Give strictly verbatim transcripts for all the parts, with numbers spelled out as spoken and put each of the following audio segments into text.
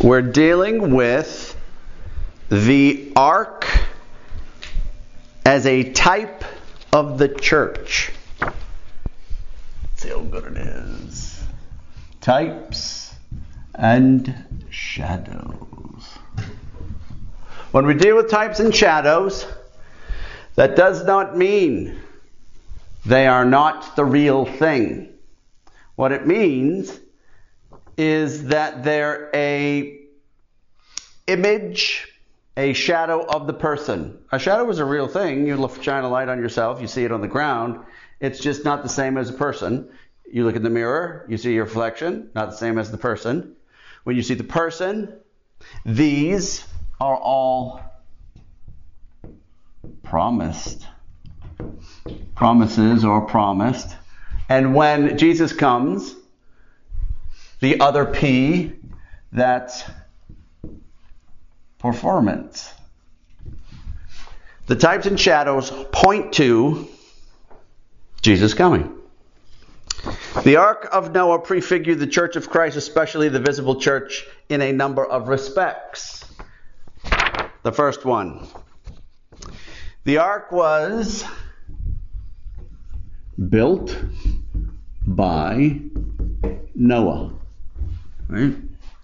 We're dealing with the ark as a type of the church. Let's see how good it is. Types and shadows. When we deal with types and shadows, that does not mean they are not the real thing. What it means is that they're a image, a shadow of the person. A shadow is a real thing. You look, shine a light on yourself, you see it on the ground. It's just not the same as a person. You look in the mirror, you see your reflection, not the same as the person. When you see the person, these are all promised. Promises or promised. And when Jesus comes, the other P, that's performance. The types and shadows point to Jesus coming. The Ark of Noah prefigured the Church of Christ, especially the visible church, in a number of respects. The first one. The Ark was built by Noah. Right?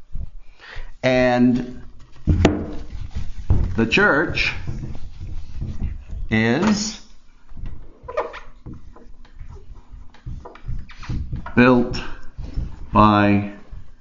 And the church is built by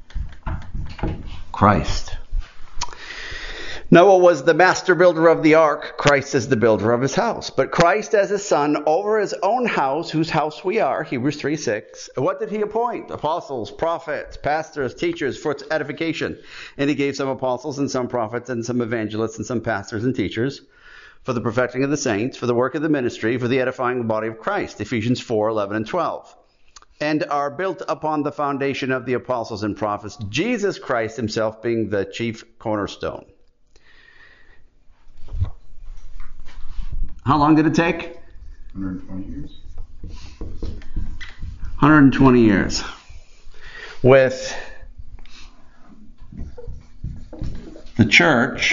Christ. Noah was the master builder of the ark. Christ is the builder of his house. But Christ as his son over his own house, whose house we are, Hebrews three six. What did he appoint? Apostles, prophets, pastors, teachers for its edification. And he gave some apostles and some prophets and some evangelists and some pastors and teachers for the perfecting of the saints, for the work of the ministry, for the edifying of the body of Christ. Ephesians four eleven and twelve. And are built upon the foundation of the apostles and prophets, Jesus Christ himself being the chief cornerstone. How long did it take? one hundred twenty years. one hundred twenty years. With the church,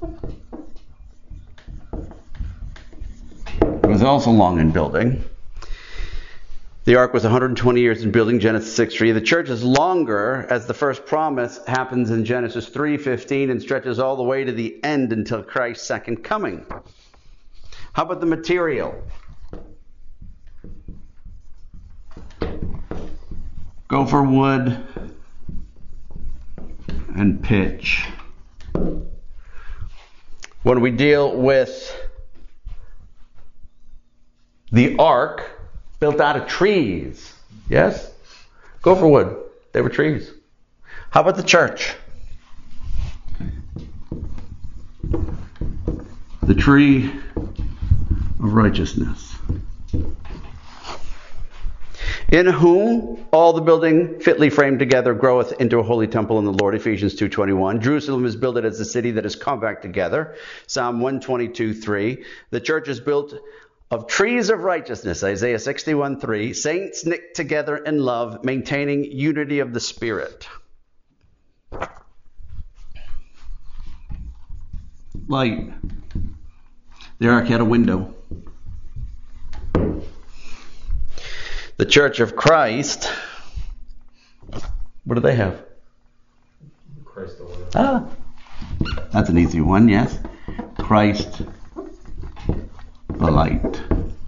it was also long in building. The ark was one hundred twenty years in building, Genesis six three. The church is longer, as the first promise happens in Genesis three fifteen and stretches all the way to the end until Christ's second coming. How about the material? Gopher wood and pitch. When we deal with the ark, built out of trees. Yes? Gopher wood. They were trees. How about the church? The tree of righteousness. In whom all the building fitly framed together groweth into a holy temple in the Lord. Ephesians two twenty-one. Jerusalem is builded as a city that is compact together. Psalm one twenty-two three. The church is built of trees of righteousness, Isaiah sixty-one three, saints knit together in love, maintaining unity of the Spirit. Light. The ark had a window. The Church of Christ, what do they have? Christ the Lord. Ah, that's an easy one, yes. Christ the light.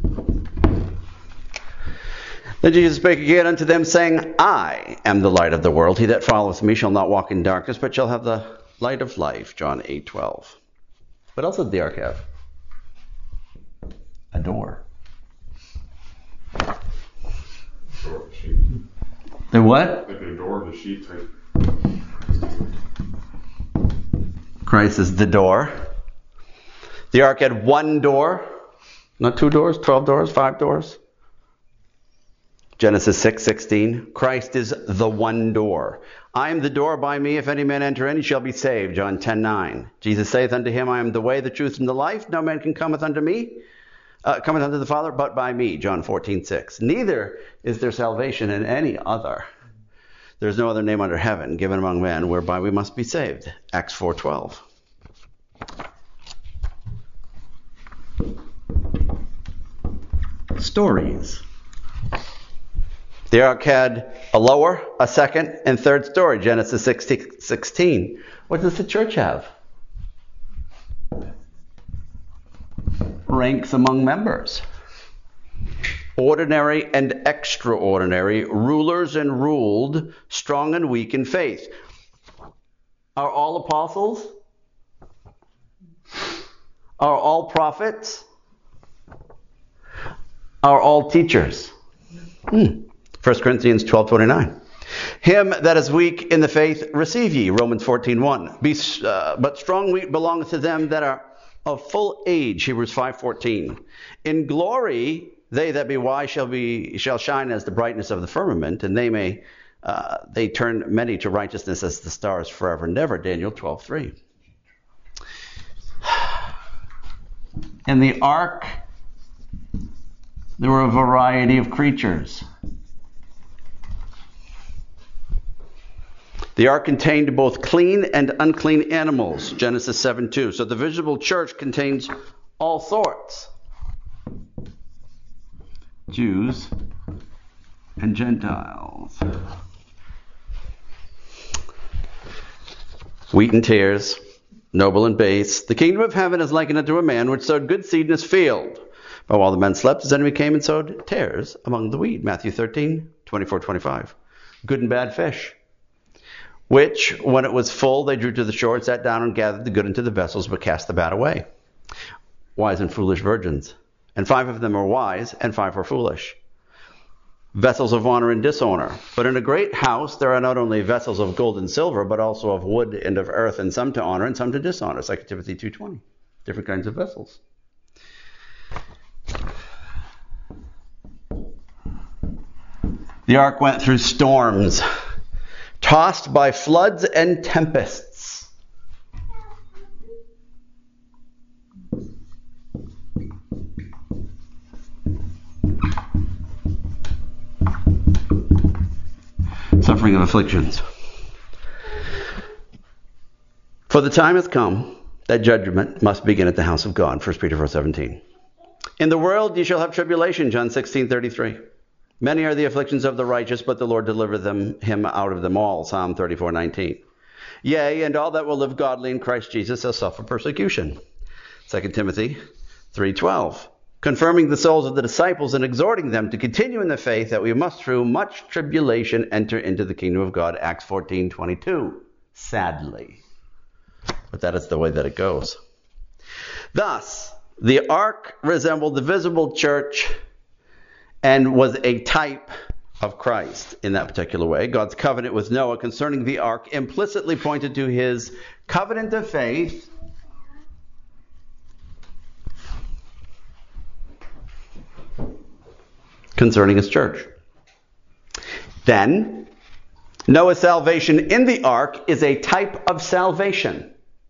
Then Jesus spake again unto them, saying, I am the light of the world. He that followeth me shall not walk in darkness, but shall have the light of life. John eight twelve. What else did the ark have? A door. Door of the sheep. The what? Like a door of the sheep type. Christ is the door. The ark had one door. Not two doors, twelve doors, five doors. Genesis six sixteen. Christ is the one door. I am the door, by me if any man enter in, he shall be saved. John ten nine. Jesus saith unto him, I am the way, the truth, and the life. No man can cometh unto me, uh, cometh unto the Father, but by me. John fourteen six. Neither is there salvation in any other. There's no other name under heaven given among men whereby we must be saved. Acts four twelve. Stories. The ark had a lower, a second, and third story. Genesis sixteen. What does the church have? Ranks among members. Ordinary and extraordinary, rulers and ruled, strong and weak in faith. Are all apostles? Are all prophets? Are all teachers? Hmm. First Corinthians twelve twenty-nine. Him that is weak in the faith receive ye. Romans fourteen one. Be, uh, but strong wheat belongeth to them that are of full age. Hebrews five fourteen. In glory they that be wise shall be shall shine as the brightness of the firmament, and they may uh, they turn many to righteousness as the stars forever and ever. Daniel twelve three. In the ark, there were a variety of creatures. The ark contained both clean and unclean animals, Genesis seven two. So the visible church contains all sorts. Jews and Gentiles. Wheat and tares, noble and base. The kingdom of heaven is likened unto a man which sowed good seed in his field. But while the men slept, his enemy came and sowed tares among the wheat. Matthew thirteen twenty-four twenty-five. Good and bad fish. Which, when it was full, they drew to the shore, and sat down and gathered the good into the vessels, but cast the bad away. Wise and foolish virgins. And five of them were wise, and five were foolish. Vessels of honor and dishonor. But in a great house there are not only vessels of gold and silver, but also of wood and of earth, and some to honor and some to dishonor. Second Timothy two twenty. Different kinds of vessels. The ark went through storms, tossed by floods and tempests. Suffering of afflictions. For the time hath come that judgment must begin at the house of God. First Peter four seventeen. In the world ye shall have tribulation. John sixteen thirty-three. Many are the afflictions of the righteous, but the Lord delivereth them, him out of them all. Psalm thirty-four nineteen. Yea, and all that will live godly in Christ Jesus shall suffer persecution. Second Timothy three twelve. Confirming the souls of the disciples and exhorting them to continue in the faith, that we must through much tribulation enter into the kingdom of God. Acts fourteen twenty-two. Sadly. But that is the way that it goes. Thus, the ark resembled the visible church and was a type of Christ in that particular way. God's covenant with Noah concerning the ark implicitly pointed to his covenant of faith concerning his church. Then, Noah's salvation in the ark is a type of salvation.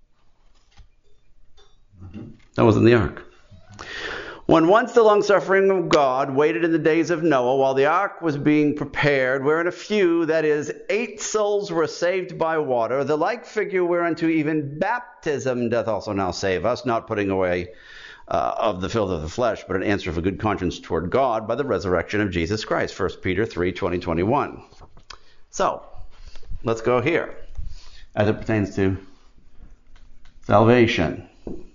That was in the ark. When once the long-suffering of God waited in the days of Noah while the ark was being prepared, wherein a few, that is, eight souls were saved by water, the like figure whereunto even baptism doth also now save us, not putting away uh, of the filth of the flesh, but an answer of a good conscience toward God by the resurrection of Jesus Christ. First Peter three twenty to twenty-one. So, let's go here as it pertains to salvation.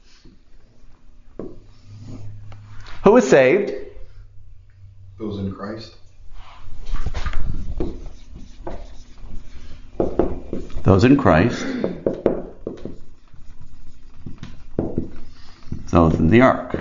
Who is saved? Those in Christ. Those in Christ. Those in the ark.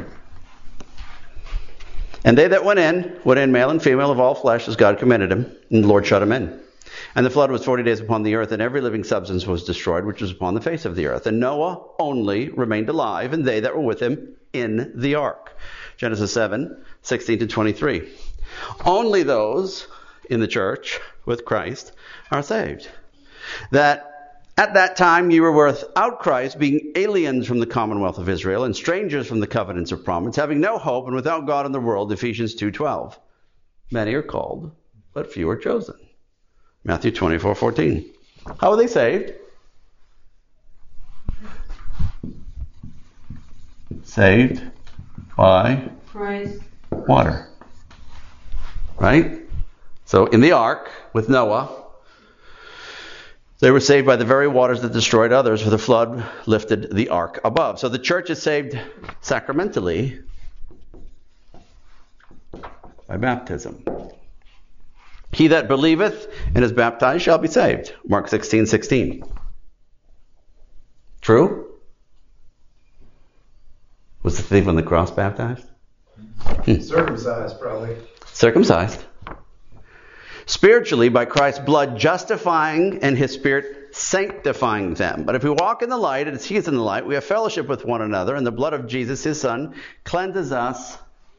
And they that went in, went in male and female of all flesh, as God commanded him, and the Lord shut him in. And the flood was forty days upon the earth, and every living substance was destroyed, which was upon the face of the earth. And Noah only remained alive, and they that were with him in the ark. Genesis seven sixteen to twenty-three. Only those in the church with Christ are saved. That at that time you were without Christ, being aliens from the commonwealth of Israel, and strangers from the covenants of promise, having no hope, and without God in the world. Ephesians two twelve. Many are called, but few are chosen. Matthew twenty-four fourteen. How are they saved? Saved by Christ. Water. Right? So in the ark with Noah, they were saved by the very waters that destroyed others, for the flood lifted the ark above. So the church is saved sacramentally by baptism. He that believeth and is baptized shall be saved. Mark sixteen sixteen. True? Was the thief on the cross baptized? Circumcised, probably. Circumcised. Spiritually, by Christ's blood justifying and his Spirit sanctifying them. But if we walk in the light, as he is in the light, we have fellowship with one another, and the blood of Jesus, his Son, cleanses us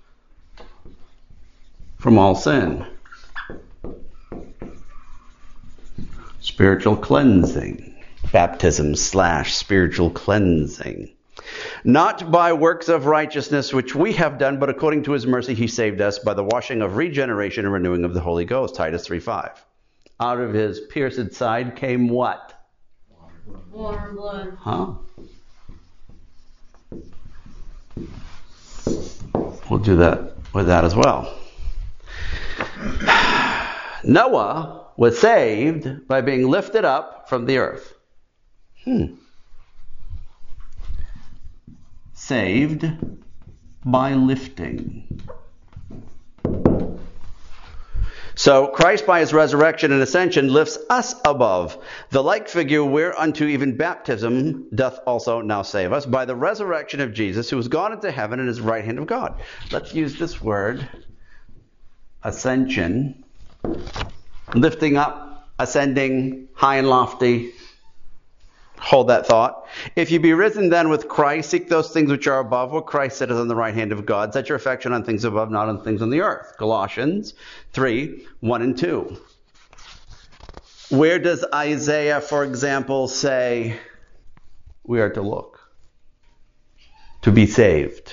from all sin. Spiritual cleansing. Baptism slash spiritual cleansing. Not by works of righteousness which we have done, but according to his mercy he saved us by the washing of regeneration and renewing of the Holy Ghost. Titus three five. Out of his pierced side came what? Water and blood. Huh? We'll do that with that as well. Noah was saved by being lifted up from the earth. Hmm. Saved by lifting. So Christ by his resurrection and ascension lifts us above. The like figure whereunto even baptism doth also now save us, by the resurrection of Jesus, who is gone into heaven and is right hand of God. Let's use this word, ascension, lifting up, ascending, high and lofty. Hold that thought. If you be risen then with Christ, seek those things which are above, where Christ sitteth on the right hand of God. Set your affection on things above, not on things on the earth. Colossians three, one and two. Where does Isaiah, for example, say we are to look? To be saved.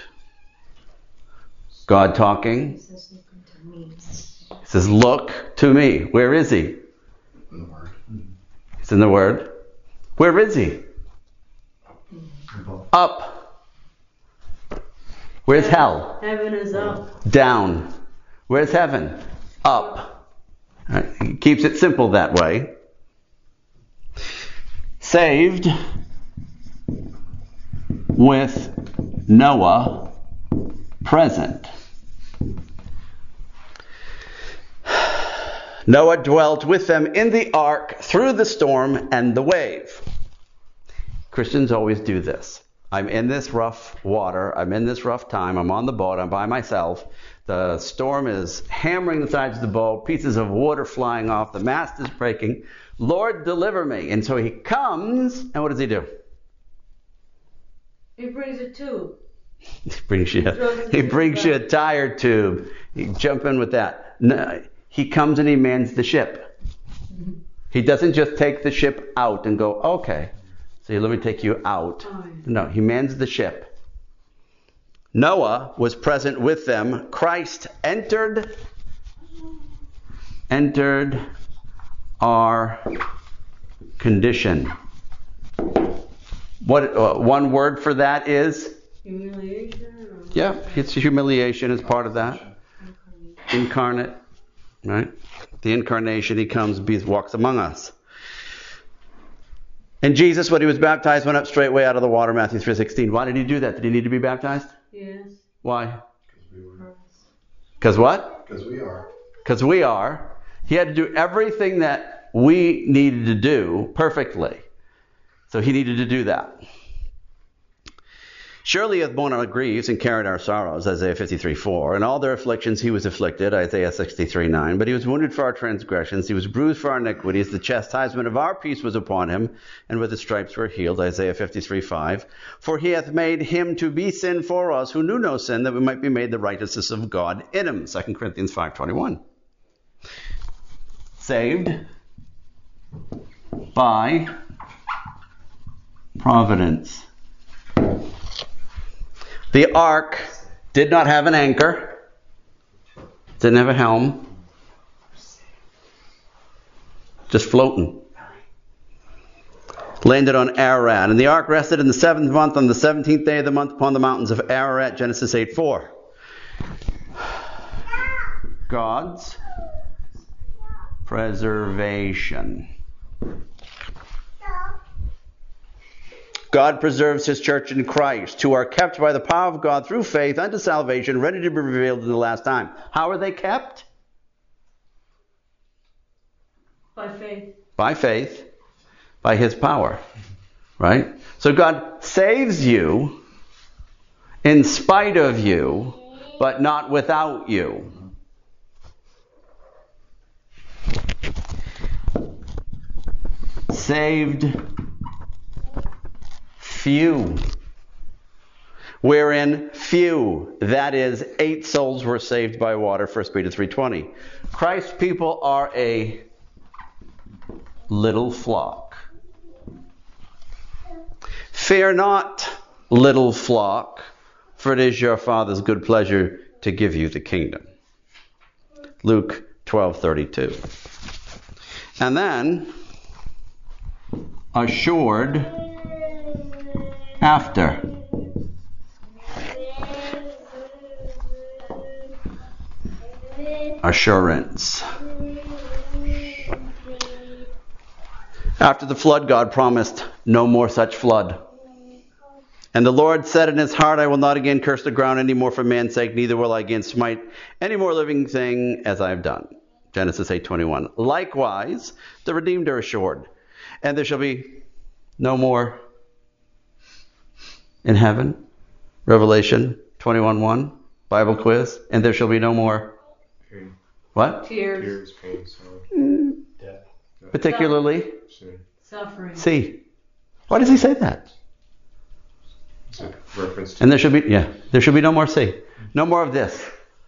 God talking. He says, look to me. Where is he? In the Word. He's in the Word. Where is he? Up. Where's hell? Heaven is up. Down. Where's heaven? Up. All right. He keeps it simple that way. Saved with Noah present. Noah dwelt with them in the ark through the storm and the wave. Christians always do this. I'm in this rough water. I'm in this rough time. I'm on the boat. I'm by myself. The storm is hammering the sides of the boat. Pieces of wood are flying off. The mast is breaking. Lord, deliver me. And so he comes, and what does he do? He brings a tube. He brings you, he brings you a tire tube. You jump in with that. No, he comes and he mans the ship. Mm-hmm. He doesn't just take the ship out and go, okay, so let me take you out. Oh, yeah. No, he mans the ship. Noah was present with them. Christ entered, entered our condition. What uh, one word for that is? Humiliation? Or... Yeah, it's humiliation is part of that. Incarnate. Right? The incarnation, he comes, walks among us. And Jesus, when he was baptized, went up straightway out of the water, Matthew three sixteen. Why did he do that? Did he need to be baptized? Yes. Why? Because we what? Because we are. Because we are. He had to do everything that we needed to do perfectly. So he needed to do that. Surely he hath borne our griefs and carried our sorrows, Isaiah fifty-three four. In all their afflictions he was afflicted, Isaiah sixty-three nine. But he was wounded for our transgressions, he was bruised for our iniquities. The chastisement of our peace was upon him, and with his stripes we're healed, Isaiah fifty-three five. For he hath made him to be sin for us, who knew no sin, that we might be made the righteousness of God in him, Second Corinthians five twenty-one. Saved by providence. The ark did not have an anchor, didn't have a helm. just floating. Landed on Ararat. And the ark rested in the seventh month on the seventeenth day of the month upon the mountains of Ararat. Genesis eight four. God's preservation. God preserves his church in Christ, who are kept by the power of God through faith unto salvation, ready to be revealed in the last time. How are they kept? By faith. By faith, by his power. Right? So God saves you in spite of you, but not without you. Saved few. Wherein few, that is, eight souls were saved by water, First Peter three twenty. Christ's people are a little flock. Fear not, little flock, for it is your Father's good pleasure to give you the kingdom. Luke twelve thirty-two. And then, assured after. Assurance. After the flood, God promised no more such flood. And the Lord said in his heart, I will not again curse the ground any more for man's sake, neither will I again smite any more living thing as I have done. Genesis eight twenty-one. Likewise, the redeemed are assured, and there shall be no more in heaven. Revelation twenty-one one. Bible quiz. And there shall be no more. Pain. What? Tears. Tears, pain, sorrow. Death. Particularly Sin. Suffering. C. Why does he say that? It's a reference to And there should be, yeah, there should be no more C. No more of this.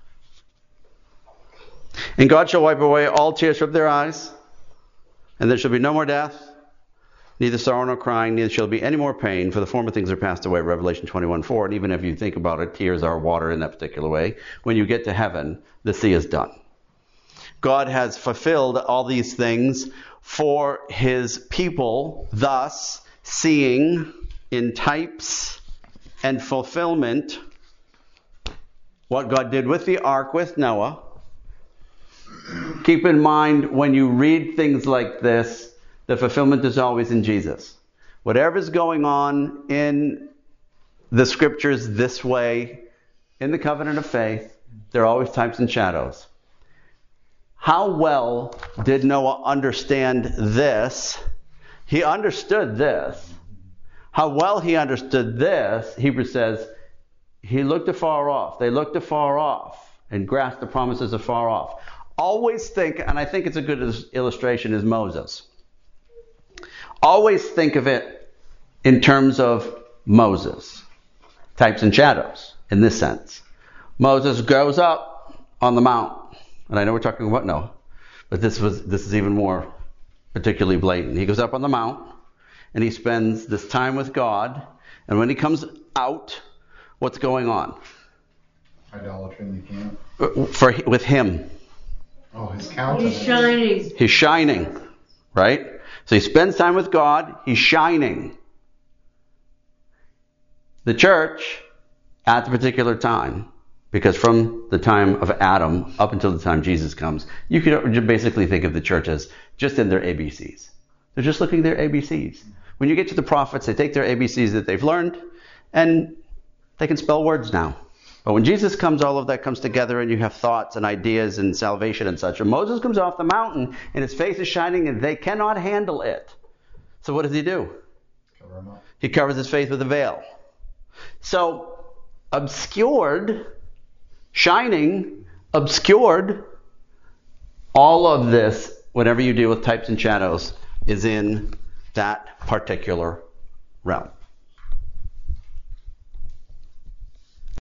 And God shall wipe away all tears from their eyes, and there shall be no more death, neither sorrow nor crying, neither shall be any more pain, for the former things are passed away. Revelation twenty-one four. And even if you think about it, tears are water in that particular way. When you get to heaven, the sea is done. God has fulfilled all these things for his people, thus seeing in types and fulfillment what God did with the ark with Noah. Keep in mind, when you read things like this, the fulfillment is always in Jesus. Whatever's going on in the scriptures this way, in the covenant of faith, there are always types and shadows. How well did Noah understand this? He understood this. How well he understood this, Hebrews says, he looked afar off. They looked afar off and grasped the promises afar off. Always think, and I think it's a good illustration, is Moses. Always think of it in terms of Moses. Types and shadows, in this sense. Moses goes up on the mount. And I know we're talking about Noah, but this was this is even more particularly blatant. He goes up on the mount, and he spends this time with God. And when he comes out, what's going on? idolatry in the camp. For with him. Oh, his countenance. He's shining. He's shining, right? So he spends time with God. He's shining. The church, at the particular time, because from the time of Adam up until the time Jesus comes, you can basically think of the church as just in their A B Cs. They're just looking at their A B Cs. When you get to the prophets, they take their A B Cs that they've learned, and they can spell words now. But when Jesus comes, all of that comes together, and you have thoughts and ideas and salvation and such. And Moses comes off the mountain, and his face is shining, and they cannot handle it. So what does he do? Cover him up. He covers his face with a veil. So, obscured, shining, obscured, all of this, whenever you deal with types and shadows, is in that particular realm.